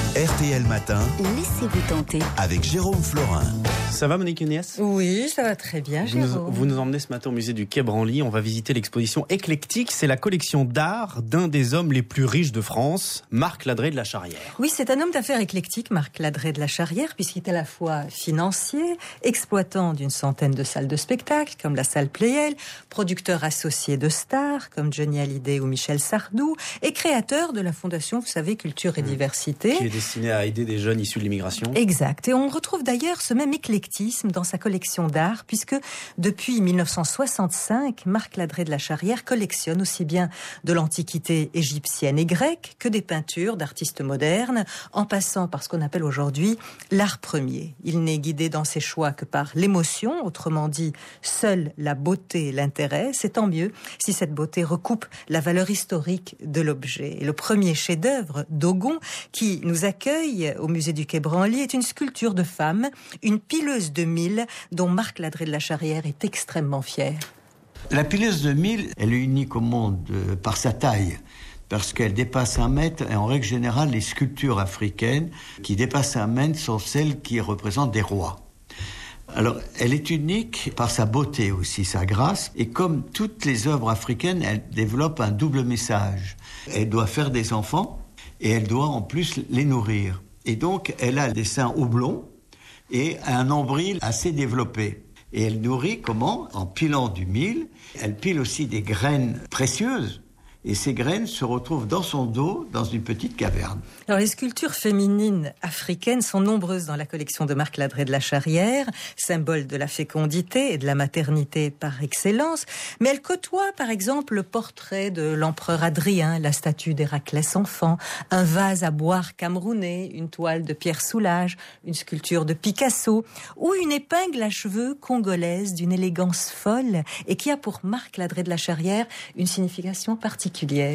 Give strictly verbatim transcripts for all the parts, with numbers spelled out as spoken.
R T L Matin, laissez-vous tenter avec Jérôme Florin. Ça va Monique Nunes ? Oui, ça va très bien, vous nous, Jérôme. vous nous emmenez ce matin au musée du Quai Branly. On va visiter l'exposition Éclectique. C'est la collection d'art d'un des hommes les plus riches de France, Marc Ladré de la Charrière. Oui, c'est un homme d'affaires éclectique, Marc Ladré de la Charrière, puisqu'il est à la fois financier, exploitant d'une centaine de salles de spectacle, comme la salle Playel, producteur associé de stars, comme Johnny Hallyday ou Michel Sardou, et créateur de la fondation, vous savez, Culture et Diversité. Qui est destinée à aider des jeunes issus de l'immigration. Exact. Et on retrouve d'ailleurs ce même éclectisme dans sa collection d'art, puisque depuis mille neuf cent soixante-cinq, Marc Ladré de la Charrière collectionne aussi bien de l'antiquité égyptienne et grecque que des peintures d'artistes modernes, en passant par ce qu'on appelle aujourd'hui l'art premier. Il n'est guidé dans ses choix que par l'émotion, autrement dit, seule la beauté l'intéresse, et tant mieux si cette beauté recoupe la valeur historique de l'objet. Et le premier chef-d'œuvre, Dogon, qui nous accueille au musée du Quai Branly, est une sculpture de femme, une pileuse de mille, dont Marc Ladré de la Charrière est extrêmement fier. La pileuse de mille, elle est unique au monde euh, par sa taille, parce qu'elle dépasse un mètre, et en règle générale, les sculptures africaines qui dépassent un mètre sont celles qui représentent des rois. Alors, elle est unique par sa beauté aussi, sa grâce, et comme toutes les œuvres africaines, elle développe un double message. Elle doit faire des enfants, et elle doit en plus les nourrir. Et donc, elle a des seins oblongs, et un nombril assez développé. Et elle nourrit comment ? En pilant du mil. Elle pile aussi des graines précieuses. Et ces graines se retrouvent dans son dos, dans une petite caverne. Alors, les sculptures féminines africaines sont nombreuses dans la collection de Marc Ladré de la Charrière, symbole de la fécondité et de la maternité par excellence. Mais elle côtoie, par exemple, le portrait de l'empereur Adrien, la statue d'Héraclès enfant, un vase à boire camerounais, une toile de Pierre Soulages, une sculpture de Picasso, ou une épingle à cheveux congolaise d'une élégance folle et qui a pour Marc Ladré de la Charrière une signification particulière.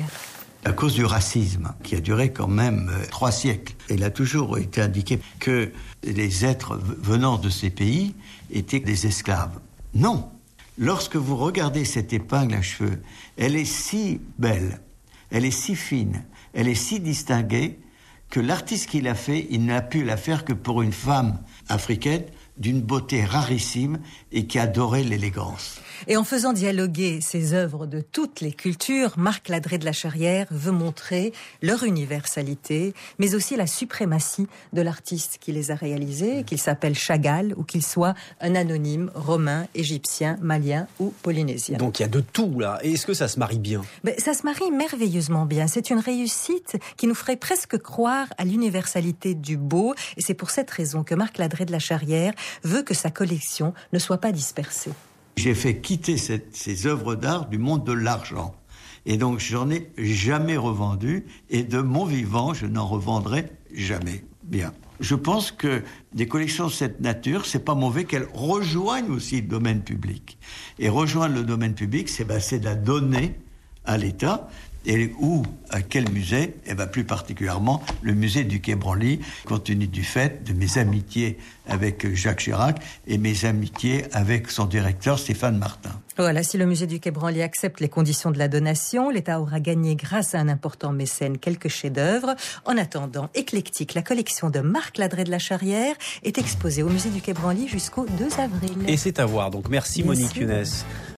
À cause du racisme, qui a duré quand même euh, trois siècles. Il a toujours été indiqué que les êtres venant de ces pays étaient des esclaves. Non. Lorsque vous regardez cette épingle à cheveux, elle est si belle, elle est si fine, elle est si distinguée, que l'artiste qui l'a fait, il n'a pu la faire que pour une femme africaine d'une beauté rarissime et qui adorait l'élégance. Et en faisant dialoguer ces œuvres de toutes les cultures, Marc Ladré de la Charrière veut montrer leur universalité, mais aussi la suprématie de l'artiste qui les a réalisées, qu'il s'appelle Chagall ou qu'il soit un anonyme romain, égyptien, malien ou polynésien. Donc il y a de tout là. Et est-ce que ça se marie bien ? Ben, ça se marie merveilleusement bien. C'est une réussite qui nous ferait presque croire à l'universalité du beau. Et c'est pour cette raison que Marc Ladré de la Charrière veut que sa collection ne soit pas dispersée. J'ai fait quitter cette, ces œuvres d'art du monde de l'argent. Et donc, j'en ai jamais revendu. Et de mon vivant, je n'en revendrai jamais. Bien. Je pense que des collections de cette nature, c'est pas mauvais qu'elles rejoignent aussi le domaine public. Et rejoindre le domaine public, c'est, ben, c'est de la donner à l'État. Et où, à quel musée ? Eh bien, plus particulièrement, le musée du Quai Branly, compte tenu du fait de mes amitiés avec Jacques Chirac et mes amitiés avec son directeur Stéphane Martin. Voilà, si le musée du Quai Branly accepte les conditions de la donation, l'État aura gagné, grâce à un important mécène, quelques chefs-d'œuvre. En attendant, Éclectique, la collection de Marc Ladré de la Charrière, est exposée au musée du Quai Branly jusqu'au deux avril. Et c'est à voir, donc merci Bien Monique sûr. Nunes.